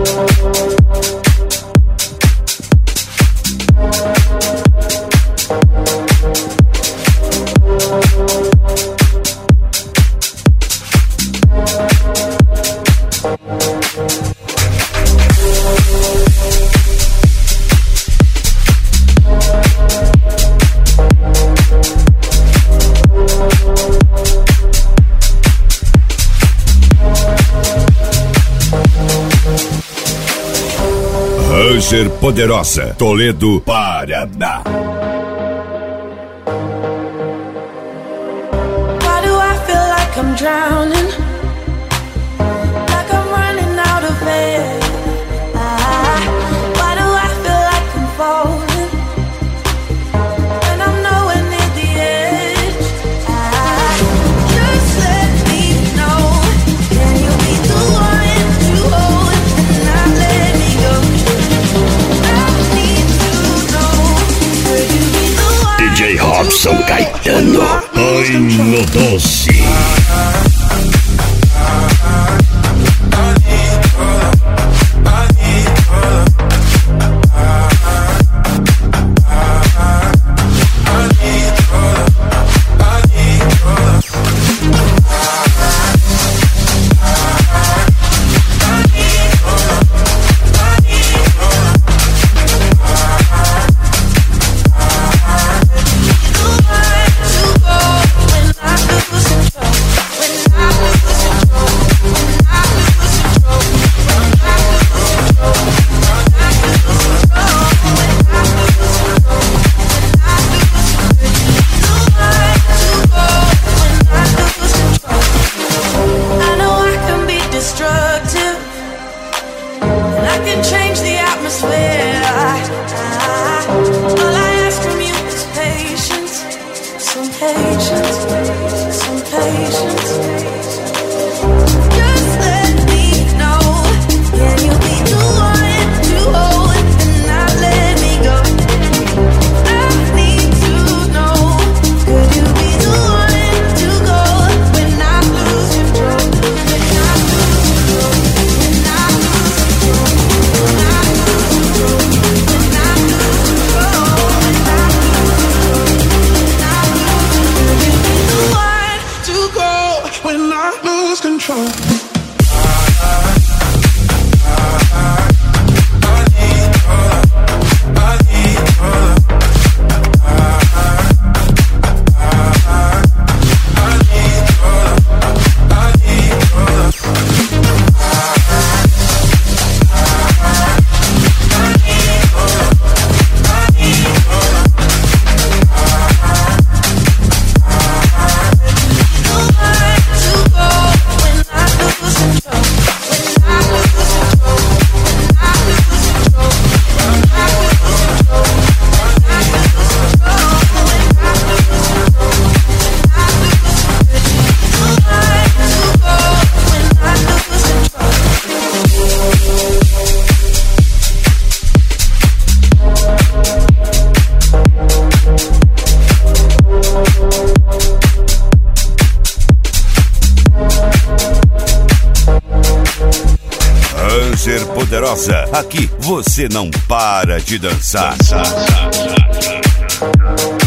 Ranger Poderosa, Toledo, Paraná. Why do I feel like I'm drowning? Like I'm running out of air. Why do I feel like I'm falling when I'm nowhere near the edge? Just let me know. Can you be the one to hold and not let me go? DJ Robson Caetano, ai no doce. Ranger Poderosa, aqui você não para de dançar.